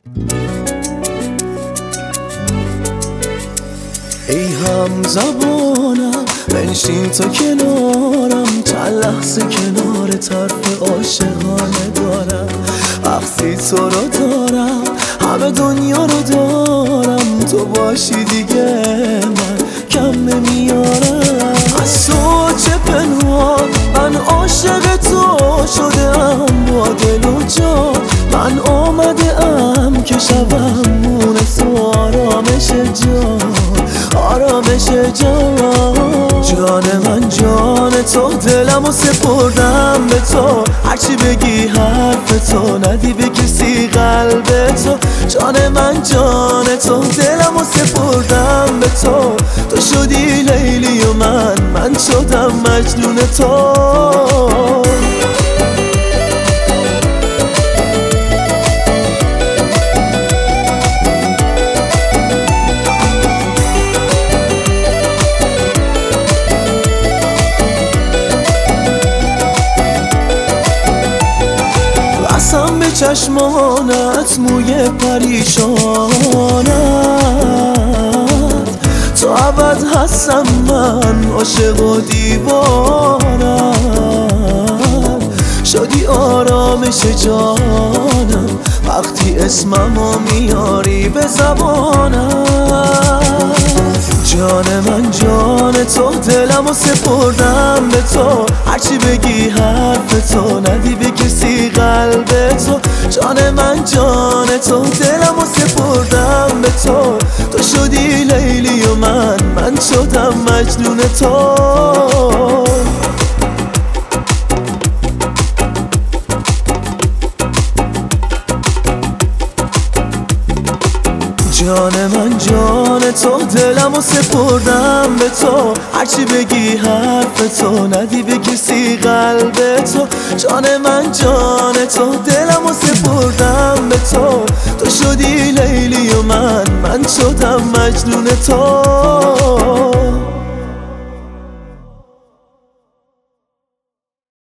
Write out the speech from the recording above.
ای هم زبانم بنشین تا کنارم، چند لحظه کنار طرف عاشقانه دارم. وقتی تو رو دارم همه دنیا رو دارم، تو باشی دیگه من کم نمیارم. از تو چه پنهان من عاشق تو شدم، با دل و جان من آمدم که شبم مونس و آرامش جان، آرامش جان. جان من جان تو، دلمو سپردم به تو، هرچی بگی حرف تو، ندی به کسی قلب تو. جان من جان تو، دلمو سپردم به تو، تو شدی لیلی و من شدم مجنون تو. بسم به چشمانت موی پریشانت، تو ابد هستم من عاشق و دیوانم. شدی آرامش جانم وقتی اسممو میاری به زبانم. جان من جان تو، دلمو سپردم به تو، هرچی بگی حرف تو، ندی به کسی قلب تو. جان من جان تو، دلمو سپردم به تو، تو شدی لیلی و من شدم مجنون تو. جان من جان تو، دلمو سپردم به تو، هرچی بگی حرف تو، ندی به کسی قلب تو. جان من جان تو، دلمو سپردم به تو، تو شدی لیلی و من شدم مجنون تو.